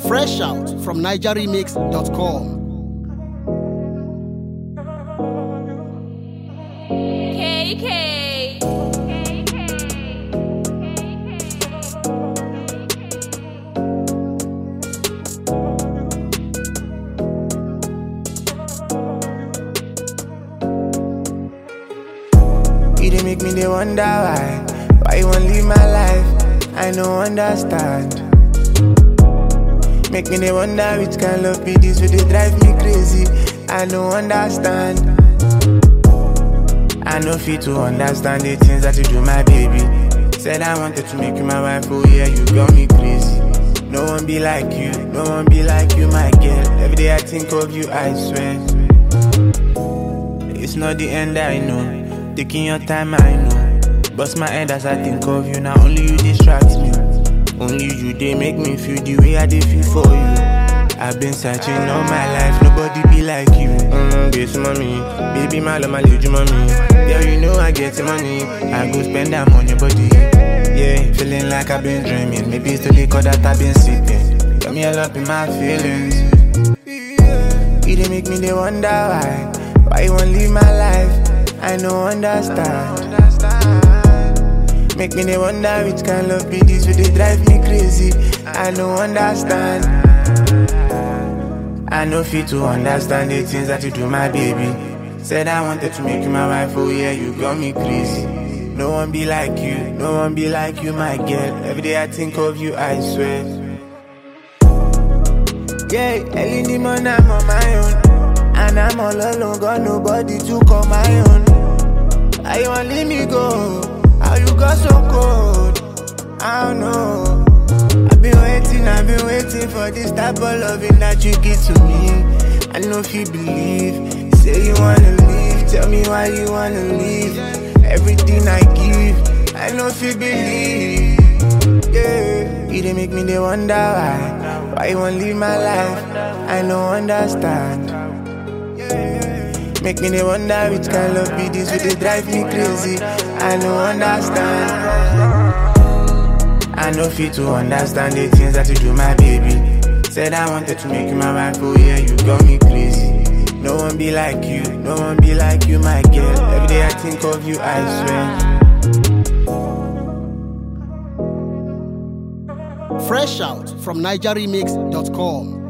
Fresh out from nigeremix.com. You dey make me dey wonder why you won't leave my life, I no understand. Make me dey wonder which kind of love be this, will they drive me crazy, I no understand. I no fit to understand the things that you do, my baby. Said I wanted to make you my wife, oh yeah, you got me crazy. No one be like you, no one be like you, my girl. Every day I think of you, I swear. It's not the end, I know. Taking your time, I know. Bust my head as I think of you. Now only you distract me. Only you, they make me feel the way I did feel for you. I've been searching all my life, nobody be like you. This mommy, baby, my love, my little mommy. Yeah, you know I get the money. I go spend that on your body. Yeah, feeling like I've been dreaming. Maybe it's the liquor that I've been sipping. Got me all up in my feelings. You they make me they wonder why you won't leave my life, I no understand. Make me they wonder which kind of love be this, will they drive me crazy, I no understand. I no fit to understand the things that you do, my baby. Said I wanted to make you my wife, oh yeah, you got me crazy. No one be like you, no one be like you, my girl. Every day I think of you, I swear. Yeah, early in the morning I'm on my own, and I'm all alone, got nobody to call my own. How you wanna leave me go? How you got so cold? I don't know. I've been waiting for this type of loving that you give to me. I know if you believe, say you wanna leave, tell me why you wanna leave. Everything I give, I know if you believe. Yeah, you didn't make me they wonder why you won't leave my life, I no understand. Make me they wonder which kind of love be this, will they drive me crazy, I no understand. I no fit to understand the things that you do, my baby. Said I wanted to make you my wife, oh yeah, you got me crazy. No one be like you, no one be like you, my girl. Every day I think of you, I swear. Fresh out from nigeremix.com.